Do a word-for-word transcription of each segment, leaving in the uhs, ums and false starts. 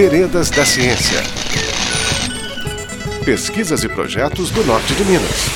Veredas da Ciência. Pesquisas e projetos do Norte de Minas.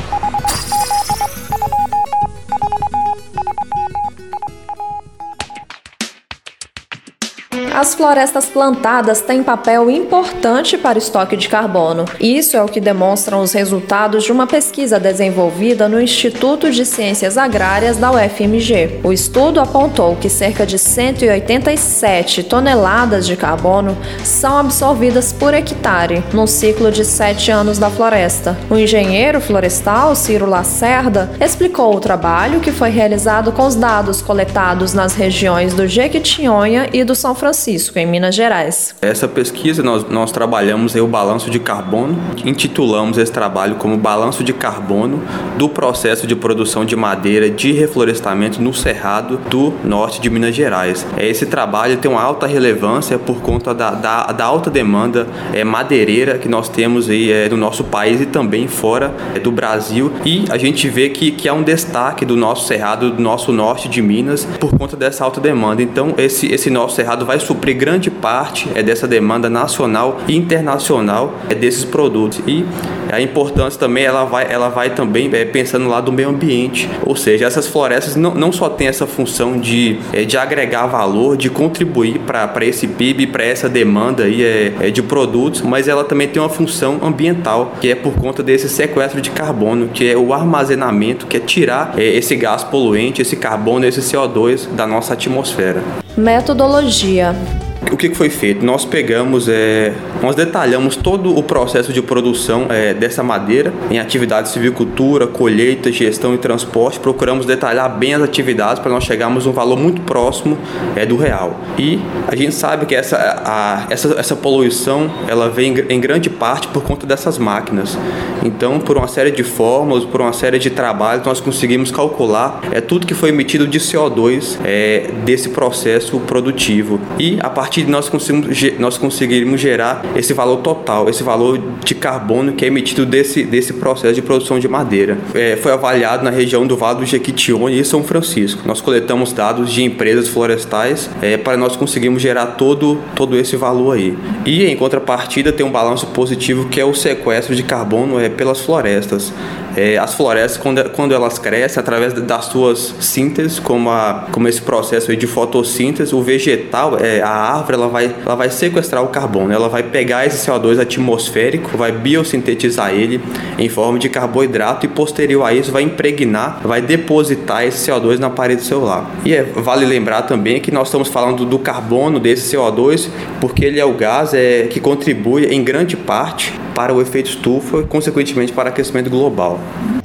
As florestas plantadas têm papel importante para o estoque de carbono. Isso é o que demonstram os resultados de uma pesquisa desenvolvida no Instituto de Ciências Agrárias da U F M G. O estudo apontou que cerca de cento e oitenta e sete toneladas de carbono são absorvidas por hectare no ciclo de sete anos da floresta. O engenheiro florestal Ciro Lacerda explicou o trabalho que foi realizado com os dados coletados nas regiões do Jequitinhonha e do São Francisco, em Minas Gerais. Essa pesquisa nós, nós trabalhamos aí o balanço de carbono, intitulamos esse trabalho como balanço de carbono do processo de produção de madeira de reflorestamento no Cerrado do Norte de Minas Gerais. Esse trabalho tem uma alta relevância por conta da, da, da alta demanda é, madeireira que nós temos aí, é, no nosso país e também fora é, do Brasil, e a gente vê que, que há um destaque do nosso Cerrado, do nosso Norte de Minas, por conta dessa alta demanda. Então esse, esse nosso Cerrado vai suprir grande parte é dessa demanda nacional e internacional é desses produtos. E a importância também ela vai, ela vai também é, pensando lá do meio ambiente, ou seja, essas florestas não, não só têm essa função de, é, de agregar valor, de contribuir para esse P I B, para essa demanda aí, é, é, de produtos, mas ela também tem uma função ambiental, que é por conta desse sequestro de carbono, que é o armazenamento, que é tirar é, esse gás poluente, esse carbono, esse C O dois da nossa atmosfera. Metodologia. O que foi feito? Nós pegamos, é, nós detalhamos todo o processo de produção é, dessa madeira em atividades de silvicultura, colheita, gestão e transporte. Procuramos detalhar bem as atividades para nós chegarmos a um valor muito próximo é, do real. E a gente sabe que essa, a, essa, essa poluição ela vem em grande parte por conta dessas máquinas. Então, por uma série de fórmulas, por uma série de trabalhos, nós conseguimos calcular é, tudo que foi emitido de C O dois é, desse processo produtivo. E a partir de nós conseguimos, nós conseguirmos gerar esse valor total, esse valor de carbono que é emitido desse, desse processo de produção de madeira. É, foi avaliado na região do Vale do Jequitinhonha e São Francisco. Nós coletamos dados de empresas florestais é, para nós conseguirmos gerar todo, todo esse valor aí. E em contrapartida tem um balanço positivo que é o sequestro de carbono é, pelas florestas. É, as florestas, quando, quando elas crescem, através das suas sínteses, como, a, como esse processo aí de fotossíntese, o vegetal, é, a árvore, ela vai, ela vai sequestrar o carbono, ela vai pegar esse C O dois atmosférico, vai biosintetizar ele em forma de carboidrato e posterior a isso vai impregnar, vai depositar esse C O dois na parede celular. E é, vale lembrar também que nós estamos falando do carbono desse C O dois porque ele é o gás é, que contribui em grande parte para o efeito estufa e, consequentemente, para o aquecimento global.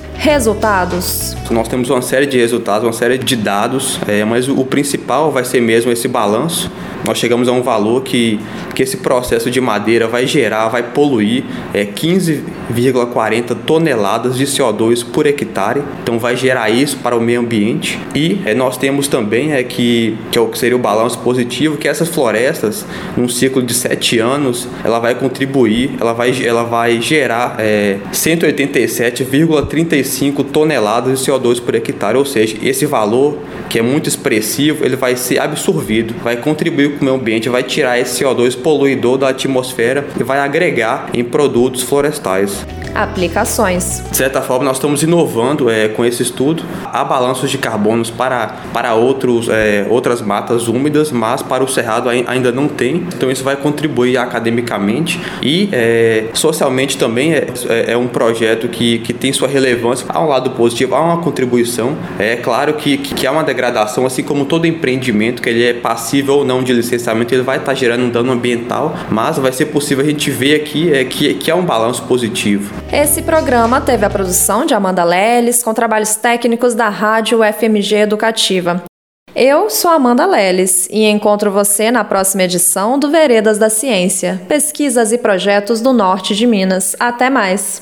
Resultados. Nós temos uma série de resultados, uma série de dados, é, mas o, o principal vai ser mesmo esse balanço. Nós chegamos a um valor que, que esse processo de madeira vai gerar, vai poluir é, quinze vírgula quarenta toneladas de C O dois por hectare. Então vai gerar isso para o meio ambiente. E é, nós temos também, é, que, que é o que seria o balanço positivo, que essas florestas, num ciclo de sete anos, ela vai contribuir, ela vai, ela vai gerar é, cento e oitenta e sete vírgula trinta e cinco toneladas de C O dois por hectare. Ou seja, esse valor, que é muito expressivo, ele vai ser absorvido, vai contribuir com o meio ambiente, vai tirar esse C O dois poluidor da atmosfera e vai agregar em produtos florestais. Aplicações. De certa forma, nós estamos inovando é, com esse estudo. Há balanços de carbonos para, para outros, é, outras matas úmidas, mas para o cerrado ainda não tem. Então isso vai contribuir academicamente e é, socialmente também é, é um projeto que, que tem sua relevância. Há um lado positivo, há uma contribuição. É claro que, que há uma degradação, assim como todo empreendimento, que ele é passível ou não de licenciamento, ele vai estar gerando um dano ambiental, mas vai ser possível a gente ver aqui é, que, que há um balanço positivo. Esse programa teve a produção de Amanda Leles, com trabalhos técnicos da Rádio U F M G Educativa. Eu sou Amanda Leles e encontro você na próxima edição do Veredas da Ciência, pesquisas e projetos do Norte de Minas. Até mais!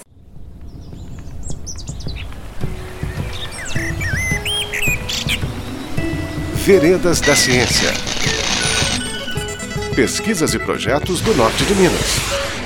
Veredas da Ciência. Pesquisas e projetos do Norte de Minas.